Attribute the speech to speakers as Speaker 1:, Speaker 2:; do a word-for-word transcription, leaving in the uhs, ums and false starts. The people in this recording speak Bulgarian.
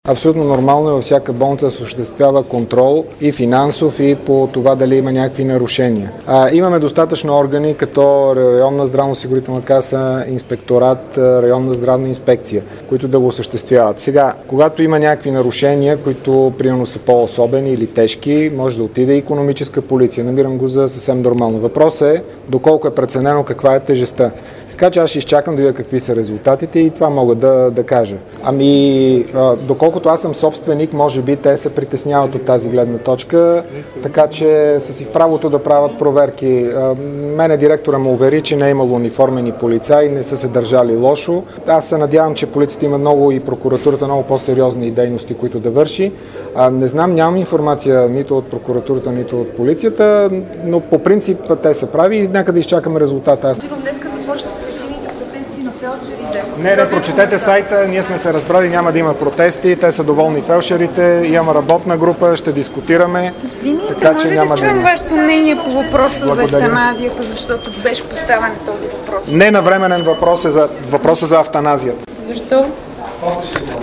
Speaker 1: Абсолютно нормално е във всяка болница да се осъществява контрол и финансов, и по това дали има някакви нарушения. А, имаме достатъчно органи, като районна здравноосигурителна каса, инспекторат, районна здравна инспекция, които да го осъществяват. Сега, когато има някакви нарушения, които примерно са по-особени или тежки, може да отиде и икономическа полиция. Намирам го за съвсем нормално. Въпросът е доколко е преценено каква е тежестта. Така че аз ще изчакам да видя какви са резултатите и това мога да, да кажа. Ами, а, доколкото аз съм собственик, може би те се притесняват от тази гледна точка, така че са си в правото да правят проверки. А, мене директора ме увери, че не е имало униформени полицаи, не са се държали лошо. Аз се надявам, че полицията има много и прокуратурата много по-сериозни дейности, които да върши. А, не знам, нямам информация нито от прокуратурата, нито от полицията, но по принцип те са прави и нека да изчакаме резултата. Аз... Не, не, прочетете сайта, ние сме се разбрали, няма да има протести, те са доволни фелдшерите, имаме работна група, ще дискутираме.
Speaker 2: Господин министър, може да чуем вашето мнение по въпроса за евтаназията, защото беше поставен този въпрос?
Speaker 1: Не навременен въпрос е за въпроса за евтаназията.
Speaker 2: Защо?